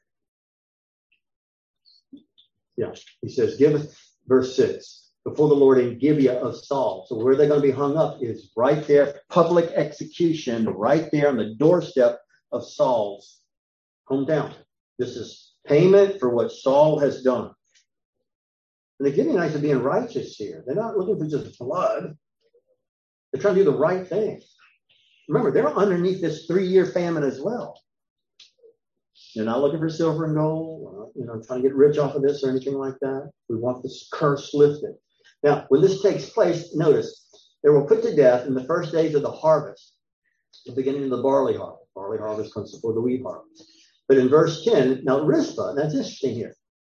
Yeah, he says, give verse six. Before the Lord in Gibeah of Saul. So where they're going to be hung up is right there, public execution, right there on the doorstep of Saul's hometown. This is payment for what Saul has done. And the Gibeonites are being righteous here. They're not looking for just blood. They're trying to do the right thing. Remember, they're underneath this three-year famine as well. They're not looking for silver and gold, you know, trying to get rich off of this or anything like that. We want this curse lifted. Now, when this takes place, notice, they were put to death in the first days of the harvest, the beginning of the barley harvest. Barley harvest comes before the wheat harvest. But in verse ten, now Rizpah, that's interesting here.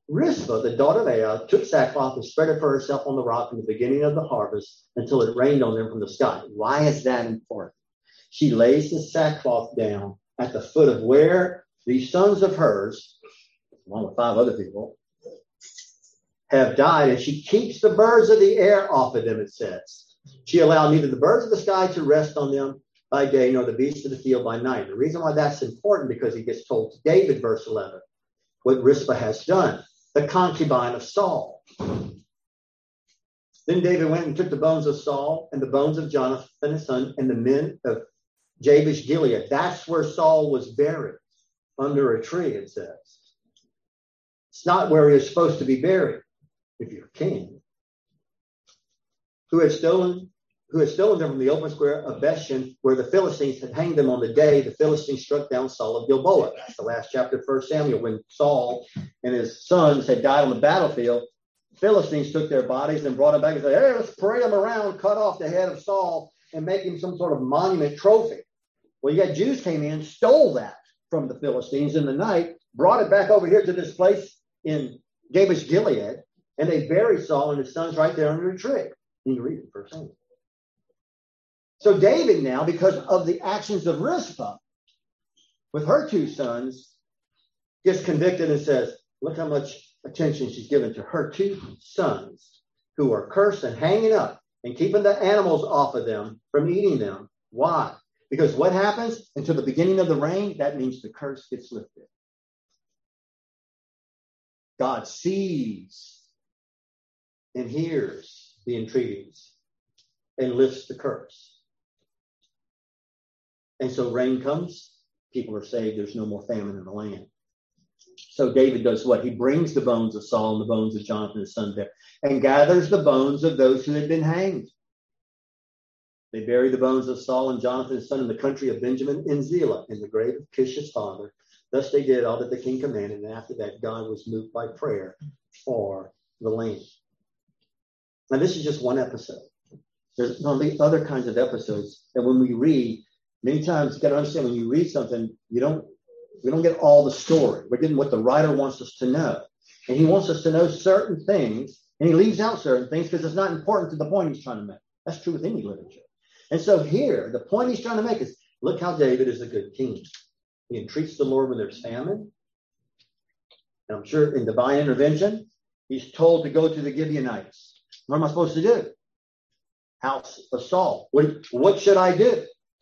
Rizpah, the daughter of Aiah, took sackcloth and spread it for herself on the rock in the beginning of the harvest until it rained on them from the sky. Why is that important? She lays the sackcloth down at the foot of where these sons of hers, along with five other people, have died, and she keeps the birds of the air off of them, it says. She allowed neither the birds of the sky to rest on them by day, nor the beasts of the field by night. The reason why that's important, because he gets told to David, verse eleven, what Rizpah has done, the concubine of Saul. Then David went and took the bones of Saul and the bones of Jonathan his son and the men of Jabesh Gilead. That's where Saul was buried, under a tree, it says. It's not where he was supposed to be buried, if you're king. Who had stolen, who had stolen them from the open square of Bethshan, where the Philistines had hanged them on the day the Philistines struck down Saul of Gilboa. That's the last chapter of First Samuel, when Saul and his sons had died on the battlefield. Philistines took their bodies and brought them back and said, hey, let's parade them around, cut off the head of Saul, and make him some sort of monument trophy. Well, you got Jews came in, stole that from the Philistines in the night, brought it back over here to this place in Jabesh Gilead, and they buried Saul and his sons right there under a tree. You can read it first Samuel. So David now, because of the actions of Rizpah, with her two sons, gets convicted and says, look how much attention she's given to her two sons, who are cursed and hanging up and keeping the animals off of them from eating them. Why? Because what happens until the beginning of the rain? That means the curse gets lifted. God sees and hears the entreaties and lifts the curse. And so rain comes, people are saved, there's no more famine in the land. So David does what? He brings the bones of Saul and the bones of Jonathan his son there, and gathers the bones of those who had been hanged. They buried the bones of Saul and Jonathan his son in the country of Benjamin in Zelah, in the grave of Kish his father. Thus they did all that the king commanded, and after that God was moved by prayer for the land. Now this is just one episode. There's going to be other kinds of episodes that when we read, many times you got to understand, when you read something, you don't we don't get all the story. We're getting what the writer wants us to know. And he wants us to know certain things, and he leaves out certain things because it's not important to the point he's trying to make. That's true with any literature. And so here, the point he's trying to make is, look how David is a good king. He entreats the Lord when there's famine. And I'm sure in divine intervention, he's told to go to the Gibeonites. What am I supposed to do? House of Saul. What, what should I do?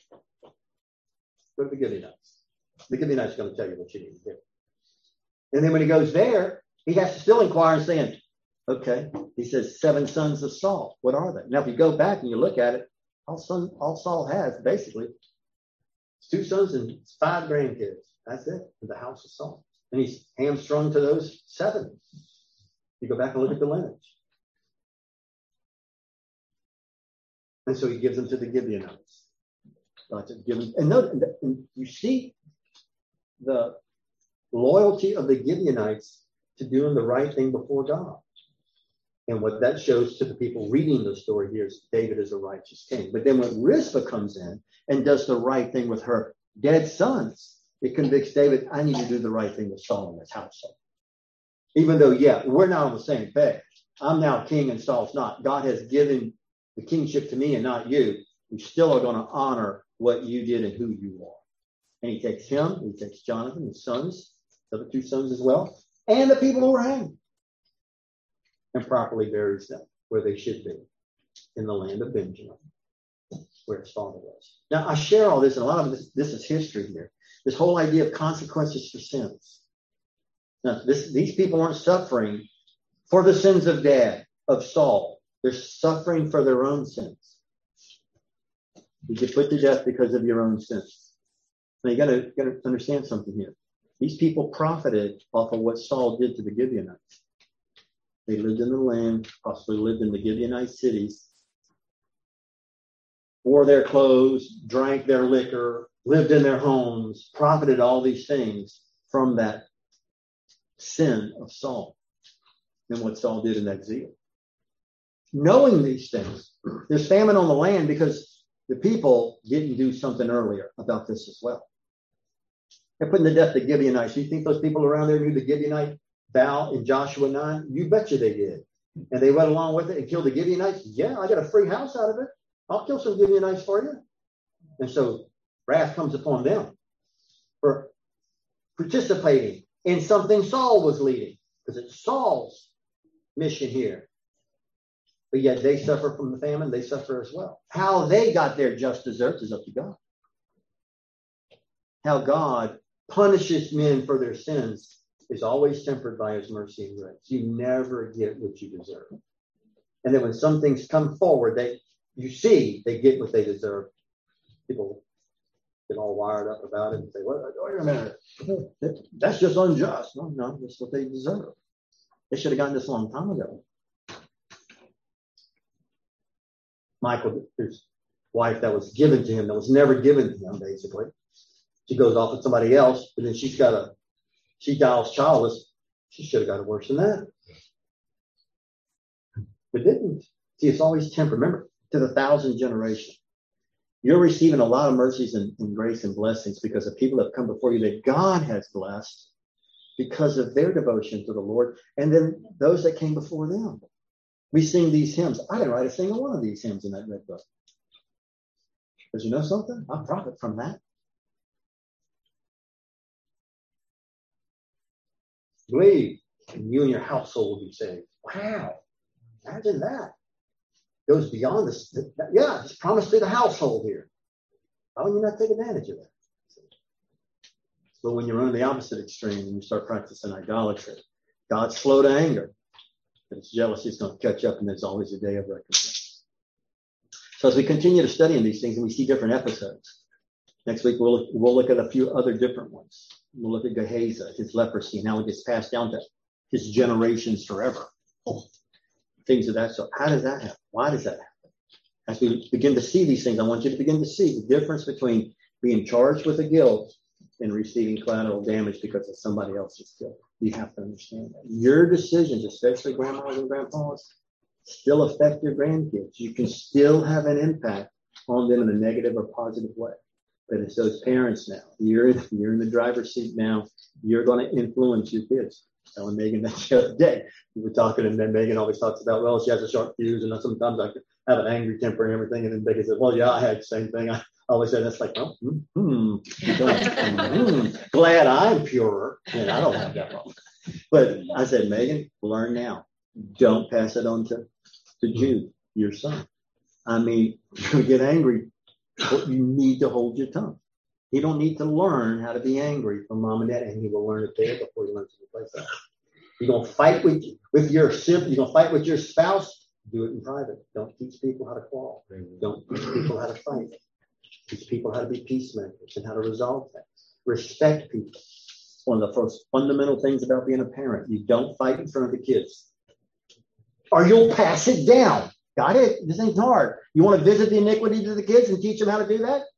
Go to the Gibeonites. The Gibeonites are going to tell you what you need to do. And then when he goes there, he has to still inquire and say, okay, he says, seven sons of Saul. What are they? Now, if you go back and you look at it, all, son, all Saul has, basically, is two sons and five grandkids. That's it, in the house of Saul. And he's hamstrung to those seven. You go back and look at the lineage. And so he gives them to the Gibeonites. God to give them, and, note, and you see the loyalty of the Gibeonites to doing the right thing before God. And what that shows to the people reading the story here is David is a righteous king. But then when Rizpah comes in and does the right thing with her dead sons, it convicts David, I need to do the right thing with Saul in his household. Even though, yeah, we're not on the same page. I'm now king and Saul's not. God has given the kingship to me and not you. We still are going to honor what you did and who you are. And he takes him, he takes Jonathan, his sons, the other two sons as well, and the people who were hanged, and properly buries them where they should be, in the land of Benjamin, where his father was. Now, I share all this, and a lot of this, this is history here. This whole idea of consequences for sins. Now, this, these people aren't suffering for the sins of dad, of Saul. They're suffering for their own sins. You get put to death because of your own sins. Now, you got to got to understand something here. These people profited off of what Saul did to the Gibeonites. They lived in the land, possibly lived in the Gibeonite cities, wore their clothes, drank their liquor, lived in their homes, profited all these things from that sin of Saul and what Saul did in that zeal. Knowing these things, there's famine on the land because the people didn't do something earlier about this as well. They're putting to death the Gibeonites. Do you think those people around there knew the Gibeonite vow in Joshua nine? You betcha they did. And they went along with it and killed the Gibeonites. Yeah, I got a free house out of it. I'll kill some Gibeonites for you. And so wrath comes upon them for participating in something Saul was leading, because it's Saul's mission here. But yet they suffer from the famine. They suffer as well. How they got their just deserts is up to God. How God punishes men for their sins is always tempered by his mercy and grace. You never get what you deserve. And then when some things come forward, they you see they get what they deserve. People get all wired up about it and say, well, wait a minute. That's just unjust. No, no, that's what they deserve. They should have gotten this a long time ago. Michael, his wife that was given to him, that was never given to him, basically. She goes off with somebody else, but then she's got a, she dies childless. She should have got it worse than that. But didn't. See, it's always tempered. Remember, to the thousand generation. You're receiving a lot of mercies and, and grace and blessings because of people that have come before you that God has blessed because of their devotion to the Lord, and then those that came before them. We sing these hymns. I didn't write a single one of these hymns in that red book. Because you know something? I profit from that. Believe, and you and your household will be saved. Wow. Imagine that. Goes beyond this. Yeah, it's promised to the household here. Why would you not take advantage of that? But when you're on the opposite extreme and you start practicing idolatry, God's slow to anger. But his jealousy is going to catch up, and there's always a day of recompense. So as we continue to study in these things and we see different episodes, next week we'll, we'll look at a few other different ones. We'll look at Gehazi, his leprosy, and how it gets passed down to his generations forever. Things of that sort. How does that happen? Why does that happen? As we begin to see these things, I want you to begin to see the difference between being charged with a guilt and receiving collateral damage because of somebody else's guilt. You have to understand that. Your decisions, especially grandmas and grandpas, still affect your grandkids. You can still have an impact on them in a negative or positive way. But it's those parents now. You're, you're in the driver's seat now. You're going to influence your kids. Telling Megan that the other day. We were talking, and then Megan always talks about, well, she has a sharp fuse, and sometimes I have an angry temper and everything. And then Megan said, well, yeah, I had the same thing. I always said, that's like, oh, hmm, hmm, hmm. Glad I'm purer, and I don't have that problem. But I said, Megan, learn now. Don't pass it on to, to Jude, your son. I mean, you get angry, but you need to hold your tongue. You don't need to learn how to be angry from mom and dad, and he will learn it there before he learns to replace that. You're going to fight with, with your sibling, you're going to fight with your spouse, do it in private. Don't teach people how to quarrel. Don't teach people how to fight. Teach people how to be peacemakers and how to resolve things. Respect people. It's one of the first fundamental things about being a parent. You don't fight in front of the kids, or you'll pass it down. Got it? This ain't hard. You want to visit the iniquity to the kids and teach them how to do that?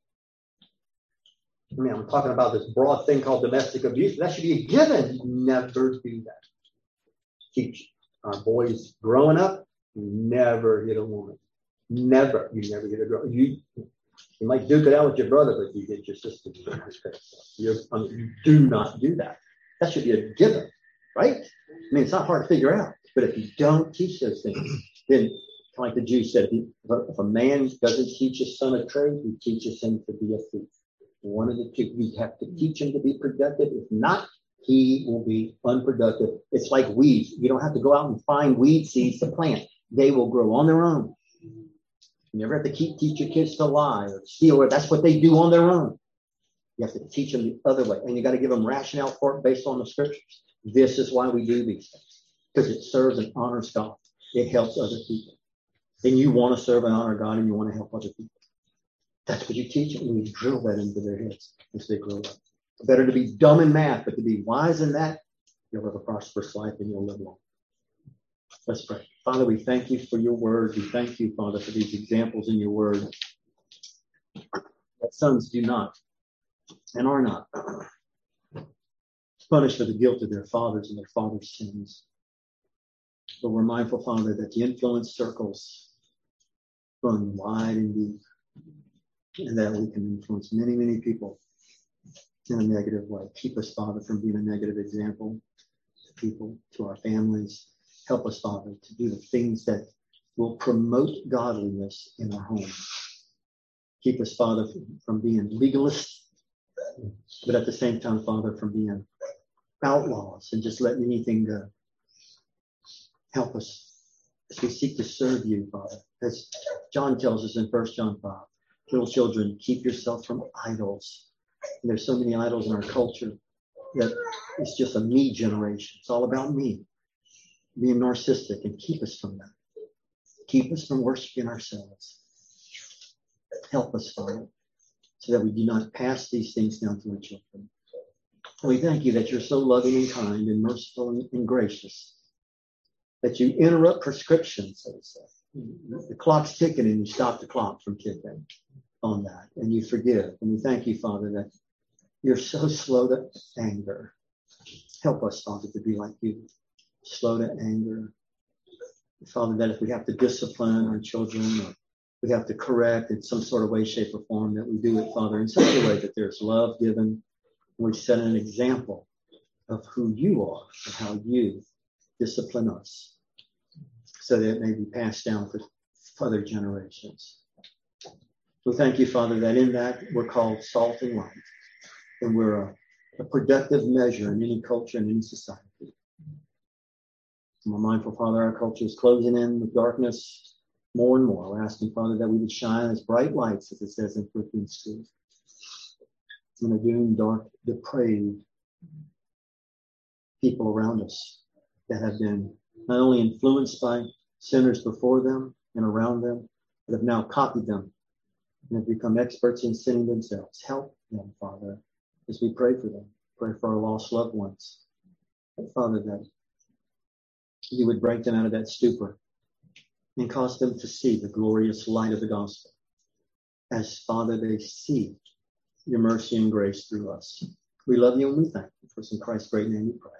I mean, I'm talking about this broad thing called domestic abuse. That should be a given. Never do that. Teach our boys growing up, never hit a woman. Never. You never hit a girl. You you might duke it out with your brother, but you hit your sister. You're, I mean, you do not do that. That should be a given, right? I mean, it's not hard to figure out. But if you don't teach those things, then, like the Jews said, if, if a man doesn't teach his son a trade, he teaches him to be a thief. One of the two. We have to teach him to be productive. If not, he will be unproductive. It's like weeds. You don't have to go out and find weed seeds to plant. They will grow on their own. You never have to keep teach your kids to lie or steal. Or that's what they do on their own. You have to teach them the other way. And you got to give them rationale for it based on the scriptures. This is why we do these things. Because it serves and honors God. It helps other people. And you want to serve and honor God, and you want to help other people. That's what you teach them, and you drill that into their heads as they grow up. Better to be dumb in math, but to be wise in that, you'll have a prosperous life and you'll live long. Let's pray. Father, we thank you for your word. We thank you, Father, for these examples in your word that sons do not and are not punished for the guilt of their fathers and their fathers' sins. But we're mindful, Father, that the influence circles run wide and deep, and that we can influence many, many people in a negative way. Keep us, Father, from being a negative example to people, to our families. Help us, Father, to do the things that will promote godliness in our homes. Keep us, Father, from being legalists, but at the same time, Father, from being outlaws and just letting anything go. Help us as we seek to serve you, Father. As John tells us in First John five, little children, keep yourself from idols. And there's so many idols in our culture that it's just a me generation. It's all about me, being narcissistic, and keep us from that. Keep us from worshiping ourselves. Help us, Father, so that we do not pass these things down to our children. And we thank you that you're so loving and kind and merciful and, and gracious, that you interrupt prescriptions, so to say. The clock's ticking and you stop the clock from ticking on that, and you forgive. And we thank you, Father, that you're so slow to anger. Help us, Father, to be like you, slow to anger. Father, that if we have to discipline our children or we have to correct in some sort of way, shape, or form, that we do it, Father, in such a way that there's love given, and we set an example of who you are and how you discipline us, so that it may be passed down for other generations. We thank you, Father, that in that we're called salt and light, and we're a, a productive measure in any culture and any society. And we're mindful, Father, our culture is closing in with darkness more and more. We're asking, Father, that we would shine as bright lights, as it says in Philippians two, in a doomed, dark, depraved people around us that have been not only influenced by sinners before them and around them, but have now copied them and have become experts in sinning themselves. Help them, Father, as we pray for them. Pray for our lost loved ones. And Father, that you would break them out of that stupor and cause them to see the glorious light of the gospel, as, Father, they see your mercy and grace through us. We love you and we thank you. For in Christ's great name we pray.